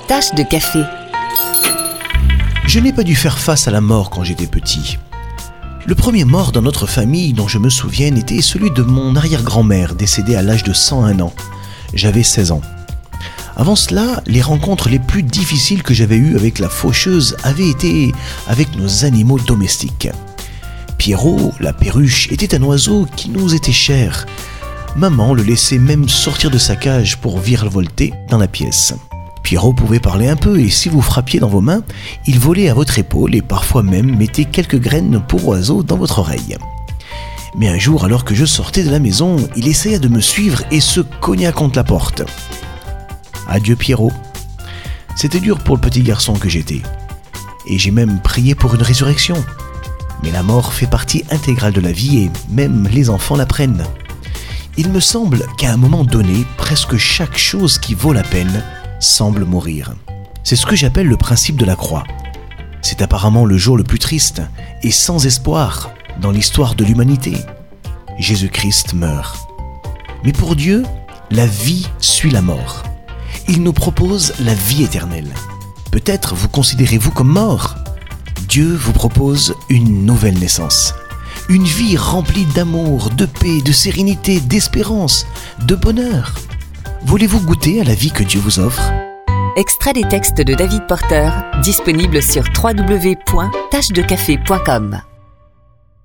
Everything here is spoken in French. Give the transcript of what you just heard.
Tasse de café. Je n'ai pas dû faire face à la mort quand j'étais petit. Le premier mort dans notre famille dont je me souvienne était celui de mon arrière-grand-mère, décédée à l'âge de 101 ans. J'avais 16 ans. Avant cela, les rencontres les plus difficiles que j'avais eues avec la faucheuse avaient été avec nos animaux domestiques. Pierrot, la perruche, était un oiseau qui nous était cher. Maman le laissait même sortir de sa cage pour virevolter dans la pièce. Pierrot pouvait parler un peu et si vous frappiez dans vos mains, il volait à votre épaule et parfois même mettait quelques graines pour oiseaux dans votre oreille. Mais un jour, alors que je sortais de la maison, il essaya de me suivre et se cogna contre la porte. Adieu Pierrot. C'était dur pour le petit garçon que j'étais. Et j'ai même prié pour une résurrection. Mais la mort fait partie intégrale de la vie et même les enfants l'apprennent. Il me semble qu'à un moment donné, presque chaque chose qui vaut la peine semble mourir. C'est ce que j'appelle le principe de la croix. C'est apparemment le jour le plus triste et sans espoir dans l'histoire de l'humanité. Jésus-Christ meurt. Mais pour Dieu, la vie suit la mort. Il nous propose la vie éternelle. Peut-être vous considérez-vous comme mort. Dieu vous propose une nouvelle naissance. Une vie remplie d'amour, de paix, de sérénité, d'espérance, de bonheur. Voulez-vous goûter à la vie que Dieu vous offre ? Extrait des textes de David Porter, disponible sur www.tacedecafé.com.